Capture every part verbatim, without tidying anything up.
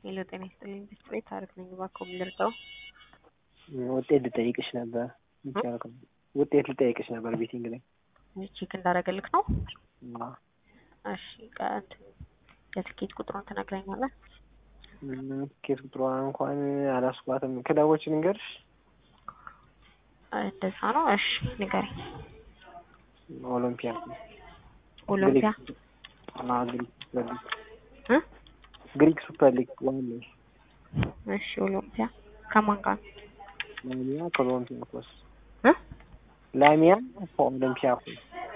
ሄሎ ጤና ይስጥልኝ ብስጥሬት ታሪክ ነኝ እባክዎ ልርዳው? ውጤት ልጠይቅሽ ነበር ይቻላል ውጤት ልጠይቅሽ ነበር ቤቲንግ ላይ ቼክ እንዳደረገልክ ነው? አዎ እሺ ቀጥ የትኬት ቁጥሩን ትነግረኛለህ? ትኬት ቁጥሩን እንኳን አላስኳትም ክለቦችን እንገርሽ እንደዛ ነው እሺ ንገረኝ ኦሎምፒያ ኦሎምፒያ አና ግሪክ እ ግሪክ ሱፐር ሊግ ዋን እሺ ኦሎምፒያ ከማን ጋር ላሚያ ከኦሎምፒያኮስ እ ላሚያ ከኦሎምፒያኮስ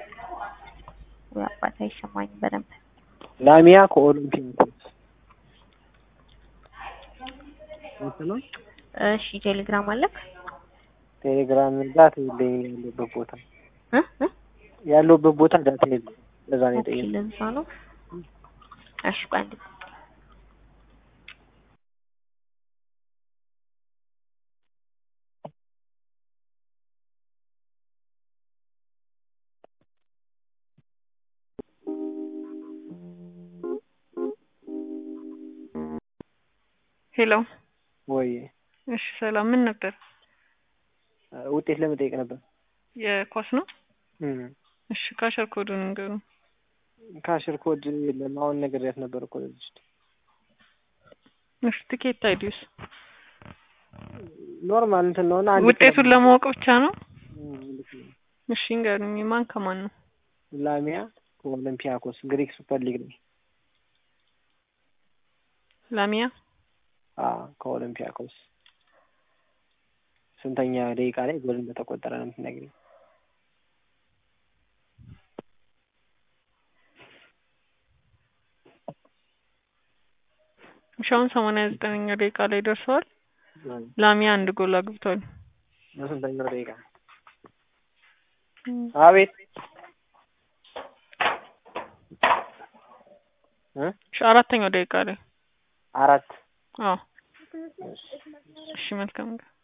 ያባታ ይሰማኝ በደንብ ላሚያ ከኦሎምፒያኮስ ወሰነው እሺ ቴሌግራም አለክ ቴሌግራም ዳት ይለኝ ያለበት ቦታ እ እ ያለበት ቦታ ዳት ይለኝ ለዛ ነው የጠየቀኝ ለዛ ነው እሺ ባንድ ሄሎ ወይ እሺ ሰላም ምን ነበር ውጤት ለመጠየቅ ነበር የኳስ ነው እም እሺ ካሸር ኮዱን ንገሩ ካሸር ኮድ ለማውን ነገር ያት ነበር እኮ ልጅ እሺ ትኬት አይዲስ ኖርማል እንትን ነውና አንድ ውጤቱን ለማወቅ ብቻ ነው እሺ ንገሩኝ ማን ከማን ነው ላሚያ ከኦሎምፒያኮስ ግሪክ ሱፐር ሊግ ነው ላሚያ አዎ ከኦሎምፒያኮስ ስንተኛ ደቂቃ ላይ ጎል እንደተቆጠረ ነው የምትነግሪኝ ሻውን ሰማንያ ዘጠነኛ ደቂቃ ላይ ደርሷል ላሚያ አንድ ጎል አግብቷል ስንተኛ ደቂቃ አቤት እ አራተኛው ደቂቃ ላይ አራት አዎ እሺ መልካም